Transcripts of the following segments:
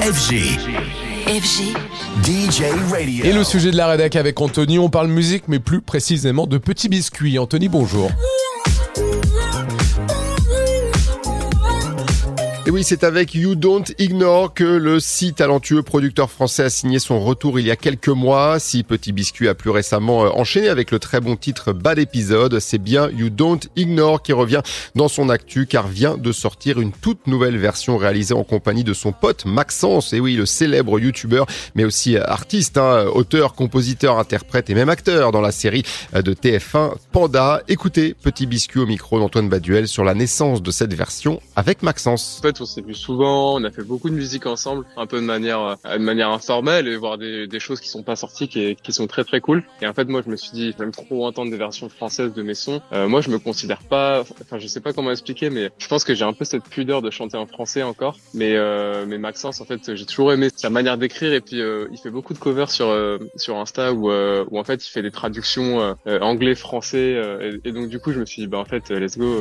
FG. FG. DJ Radio. Et le sujet de la rédac avec Anthony, on parle musique, mais plus précisément de petits biscuits. Anthony, bonjour. Et oui, c'est avec You Don't Ignore que le si talentueux producteur français a signé son retour il y a quelques mois. Si Petit Biscuit a plus récemment enchaîné avec le très bon titre Bad Episode, c'est bien You Don't Ignore qui revient dans son actu car vient de sortir une toute nouvelle version réalisée en compagnie de son pote Maxence. Et oui, le célèbre youtubeur, mais aussi artiste, auteur, compositeur, interprète et même acteur dans la série de TF1 Panda. Écoutez Petit Biscuit au micro d'Antoine Baduel sur la naissance de cette version avec Maxence. En fait, on s'est vu souvent, on a fait beaucoup de musique ensemble, un peu de manière informelle et voir des choses qui sont pas sorties qui sont très très cool. Et en fait, moi, je me suis dit, j'aime trop entendre des versions françaises de mes sons. Moi, je me considère pas, enfin, je sais pas comment expliquer, mais je pense que j'ai un peu cette pudeur de chanter en français encore. Mais Maxence, en fait, j'ai toujours aimé sa manière d'écrire et puis il fait beaucoup de covers sur Insta où en fait, il fait des traductions anglais-français et donc du coup, je me suis dit, en fait, let's go.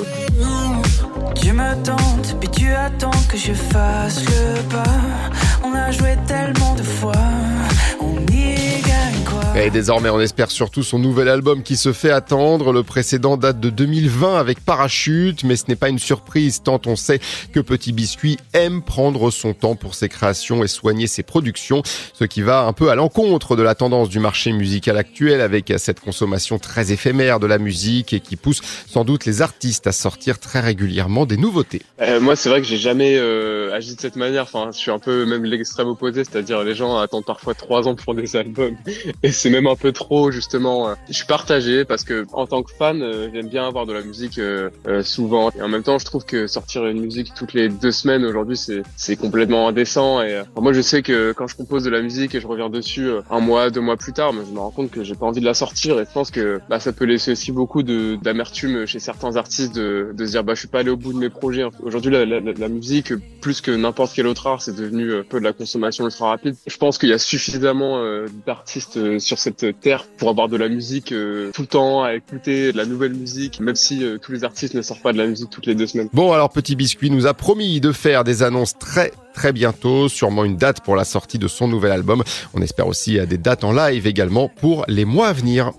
Tu me tentes, puis tu attends que je fasse le pas. On a joué tellement de fois, on y gagne quoi. Et désormais, on espère surtout son nouvel album qui se fait attendre. Le précédent date de 2020 avec Parachute, mais ce n'est pas une surprise tant on sait que Petit Biscuit aime prendre son temps pour ses créations et soigner ses productions, ce qui va un peu à l'encontre de la tendance du marché musical actuel avec cette consommation très éphémère de la musique et qui pousse sans doute les artistes à sortir très régulièrement des nouveautés. Moi, c'est vrai que j'ai jamais agi de cette manière. Enfin, je suis un peu même l'extrême opposé, c'est-à-dire les gens attendent parfois 3 ans pour des albums et c'est même un peu trop justement. Je suis partagé parce que en tant que fan, j'aime bien avoir de la musique souvent et en même temps, je trouve que sortir une musique toutes les 2 semaines aujourd'hui, c'est complètement indécent. Et moi, je sais que quand je compose de la musique et je reviens dessus 1 mois, 2 mois plus tard, je me rends compte que j'ai pas envie de la sortir et je pense que ça peut laisser aussi beaucoup d'amertume chez certains artistes de se dire je suis pas allé au bout de mes projets. Aujourd'hui, la musique, plus que n'importe quel autre art, c'est devenu un peu de la consommation ultra rapide. Je pense qu'il y a suffisamment d'artistes sur cette terre pour avoir de la musique tout le temps, à écouter de la nouvelle musique, même si tous les artistes ne sortent pas de la musique toutes les 2 semaines. Bon, alors Petit Biscuit nous a promis de faire des annonces très bientôt, sûrement une date pour la sortie de son nouvel album. On espère aussi des dates en live également pour les mois à venir.